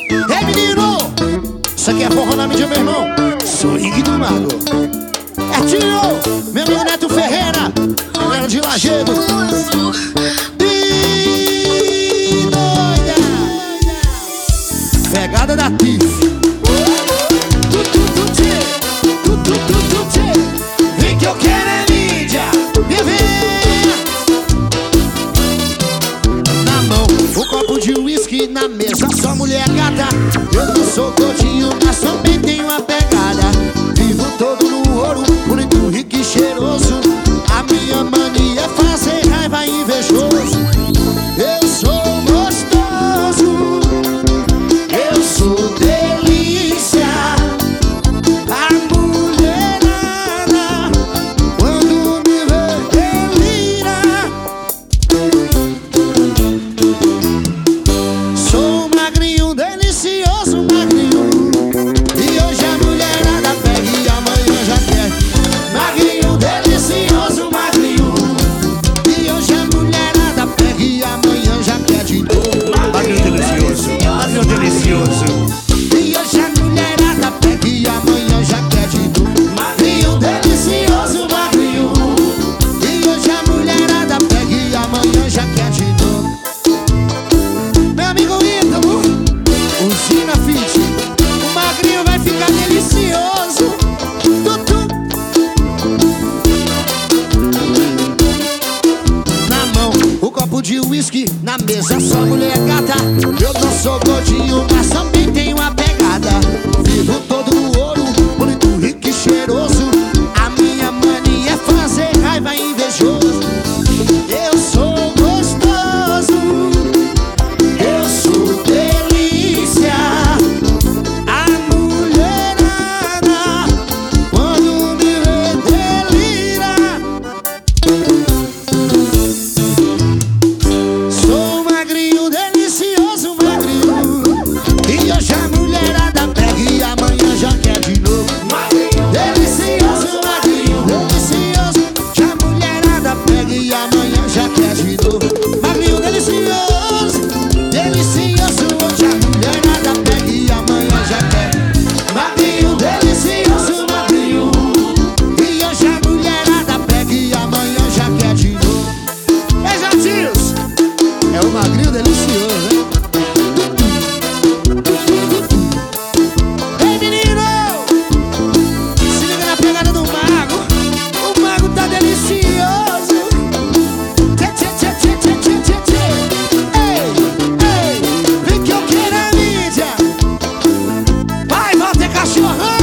Ei, menino! Isso aqui é forró na mídia, meu irmão. Swing do Mago. É tio, meu amigo Neto Ferreira, galera de Lajedo. E doida, pegada da Tiff. Vem que eu quero é mídia, me vem. Na mão, um copo de uísque, na mesa só mulher gata. Eu não sou gordinho, mas também tenho uma pegada. Vivo todo no ouro, bonito, rico e cheiroso. A minha mania é fazer raiva invejoso. Eu sou gostoso, eu sou delícia. A mulherada, quando me vê, delira. Sou magrinho, delicioso, magrinho. E hoje a mulherada pega e amanhã já quer. Magrinho, delicioso, magrinho. E hoje a mulherada pega e amanhã já quer de novo. Magrinho delicioso, magrinho delicioso. E hoje a mulherada pega e amanhã já quer de novo. Magrinho, delicioso, magrinho. E hoje a mulherada pega e amanhã já quer de novo. Meu amigo Ítalo, Usina Fit, o magrinho vai ficar delicioso. Tutu. Na mão, o copo de uísque, na mesa só mulher gata. Eu não sou gordinho, mas também tenho uma pegada. Vivo todo no ouro, bonito, rico e cheiroso. A minha mania é fazer raiva invejoso. Eu sou gostoso, eu sou delícia. A mulherada, quando me vê, delira. Sou magrinho, delicioso, magrinho. E hoje a mulherada pega e amanhã já quer de novo. Delicioso, magrinho, delicioso. Que a mulherada pega e amanhã já quer de novo. Magrinho, delicioso, delicioso. Hoje a mulherada pega e amanhã já quer. Magrinho, delicioso, magrinho. E hoje a mulherada pega e amanhã já quer de novo. Ei, Jatinhos, é o magrinho delicioso, hein? Ei, menino, se liga na pegada do Mago. O Mago tá delicioso. Tchê, tchê, tchê, tchê, tchê, tchê, tchê, tchê. Ei, ei, vem que eu quero a mídia. Vai, Walter Cachorrão.